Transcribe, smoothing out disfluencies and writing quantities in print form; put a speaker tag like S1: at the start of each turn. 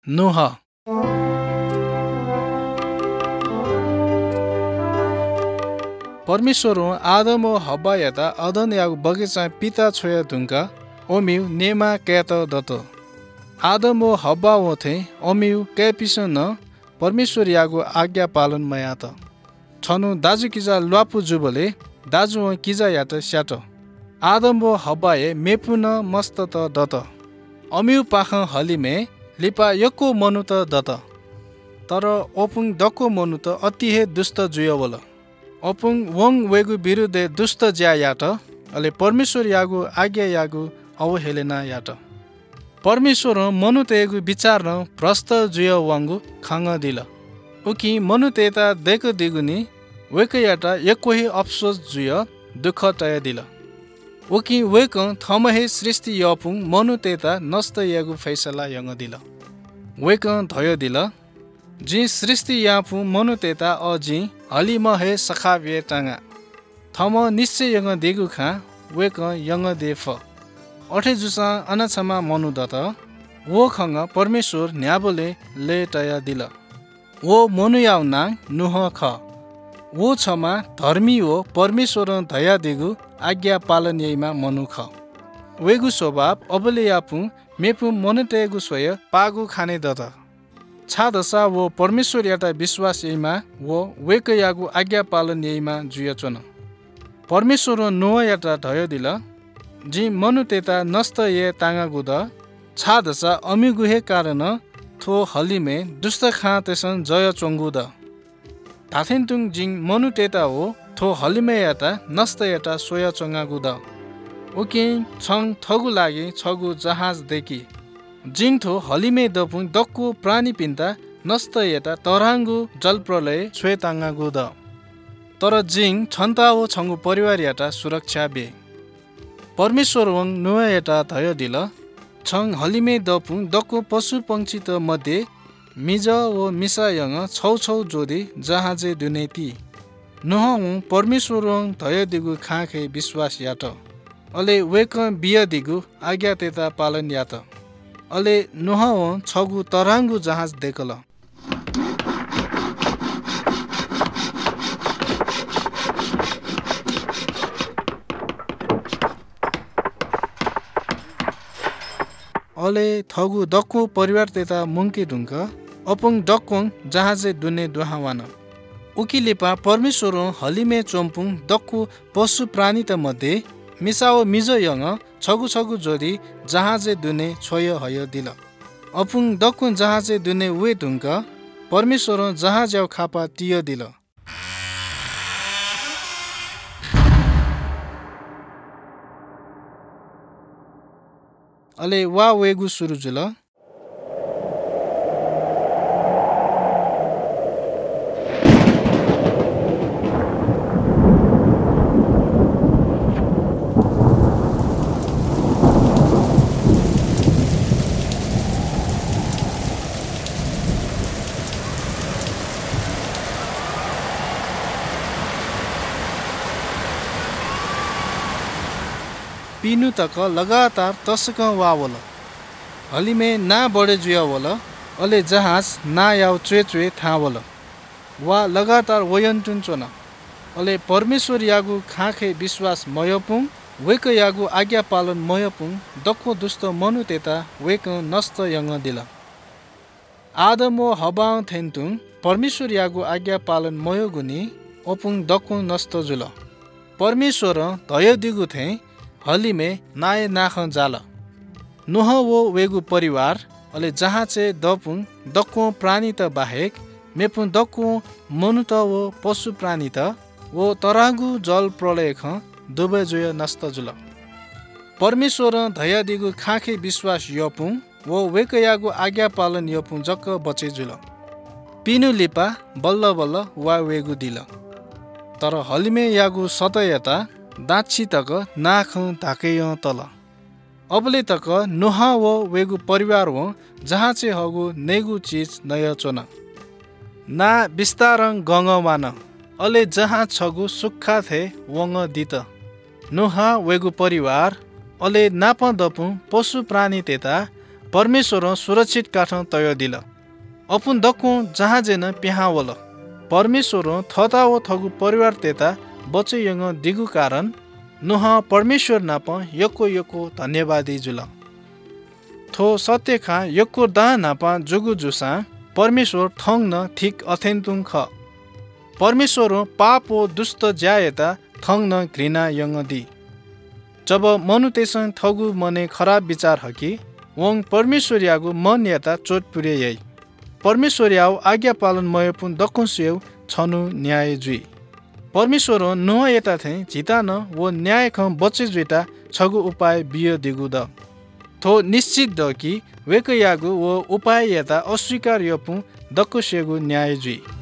S1: नोह परमेश्वर आदम व हब्बा यता अदन यागु बगीचा पिता छोया धुंका ओमिउ नेमा कैत दत आदम व हब्बा थे ओमिउ कैपिसन न परमेश्वर यागु आज्ञा पालन मयात छनु दाजु किजा ल्वापु जुबले दाजु किजा यात स्याट आदम व हब्बा ए मेपुन मस्त त दत अमिउ पाख हलिमे लिपा यको मनु त दत तर ओपुङ दको मनु त अति हे दुष्ट जुयवल ओपुङ वङ वेगु विरुद्धे दुष्ट ज्या याट अले परमेश्वर यागु आज्ञा यागु अवहेलना याट परमेश्वर मनु तेगु विचार न भ्रष्ट जुय वांगु खाङ दिल उकि मनु तेता देक दिगुनी वेक याटा यकोही अफसोस जुय दुःख तय दिल उकि वेक थमहे सृष्टि यपुङ मनु तेता नष्ट यागु फैसला यङ दिल वेक धयो दिल जी सृष्टि यापु मनु तेता अजी हलिम हे सखावे टाङा थम निश्चय यङ दिगु खा वेक यङ देफ अठे जुसा अनछमा मनु दत वो खङ परमेश्वर न्याबोले ले तय दिल वो मनु याउ नाङ नुह ख वो छमा धर्मी हो परमेश्वर दया दिगु आज्ञा पालन यैमा मनु ख वेगु स्वभाव अबले यापु मेपु मनुतेगु स्वय पागु खाने दत छा दशा वो परमेश्वर याटा विश्वास यैमा वो वेक यागु आज्ञा पालन यैमा जुयचन परमेश्वर नोह याटा धयो दिल जी मनु तेता नष्ट ये ताङा गुद छा दशा अमिगुहे कारण थो हलिमे दुष्ट खा तेसन जय चोङ्गुद धाथिन्तुङ जिङ मनु तेता हो थो हलिमे याटा नष्ट याटा सोय चोङ्गा गुद उकि छङ थगु लागि छगु जहाज देखि जिङ थो हलिमे दपुङ दक्कु प्राणी पिन्ता नष्ट याटा तराङ्गु जल प्रलय छ्वे ताङ्गा गुद तर जिङ छन्ता हो छङ्गु परिवार याटा सुरक्षा बे परमेश्वर वङ नुह याटा धयो दिल छङ हलिमे दपुङ दक्कु पशु पंक्षी त मध्ये मिज व मिसा यङ छौ छौ जोदी जहाजे दुनेती नुह परमेश्वर वङ धयो दिगु खाखे विश्वास याट अले वेक बिय दिगु आज्ञा तेता पालन यात अले नुह छगु तराङ्गु जहाज देखल अले थगु दक्कु परिवार तेता मुङ्की ढुङ्क अपुङ दक्कुङ जहाजे दुने दुहावान उकिलिपा परमेश्वर हलिमे चोम्पुङ दक्कु पशु प्राणी त मध्ये मिसाओ मिजो यङ छगु छगु जोडी जहाजे दुने छोय हय दिल अपुङ दक्कु जहाजे दुने वे ढुङ्क परमेश्वर जहाज याउ खापा तिय दिल अले वा वेगु सुरु जुल पिनु तक लगातार तसक वावल हलिमे ना बढे जुयावल अले जहाज ना याउ चुए चुए थावल वा लगातार वयन्तुन चोन अले परमेश्वर यागु खाखे विश्वास मयपुङ वेक यागु आज्ञा पालन मयपुङ दक्को दुष्ट मनु तेता वेक नष्ट यङ दिल आदम व हब्बा थेन्तुङ परमेश्वर यागु आज्ञा पालन मयोगुनी ओपुङ दक्को नष्ट जुल परमेश्वर धय दिगु थे हलिमे नाए नाख जाल नुह वो वेगु परिवार अले जहाँ चे दपुङ दक्को प्राणी त बाहेक मेपुङ दक्को मनु त वो पशु प्राणी त वो तरागु जल प्रलय ख दुबै जोय नष्ट जुल परमेश्वर धया दिगु खाखे विश्वास यपुङ वो वेक यागु आज्ञा पालन यपुङ जक्क बचे जुल पिनु लिपा बल्ल बल्ल वा वेगु दिल तर हलिमे यागु सतयता दाक्षी तक नाख धाकेय तल अबले तक नुहा वो वेगु परिवार हो जहाँ चे हगु नेगु चीज नय चोन ना विस्तारङ गङ वान अले जहाँ छगु सुक्खा थे वङ दित नुहा वेगु परिवार अले नाप दपु पशु प्राणी तेता परमेश्वर सुरक्षित काठ तय दिल अपुन दक्को जहाजेन पिहावल परमेश्वर थता व थगु परिवार तेता बचे यंग दिगु कारण नुह परमेश्वर नाप यको यको धन्यवादी जुल थो सत्य खा यको दा नापा जुगु जुसा परमेश्वर थङ न थिक अथेन्तुङ ख परमेश्वर पाप व दुष्ट ज्यायता थङ न घृणा यंग दि जब मनु तेसँग थगु मने खराब विचार हकी वङ परमेश्वर यागु मन याता चोट पुरे यई परमेश्वर याव आज्ञा पालन मयपुन दक्कुस्यौ छनु न्याय जुई परमेश्वर नुह यता थे झिता न वो न्याय ख बचे जुइता छगु उपाय बियो दिगु द थो निश्चित द कि वेक यागु वो उपाय यता अस्वीकार यपु दक्कुस्यगु न्याय जुई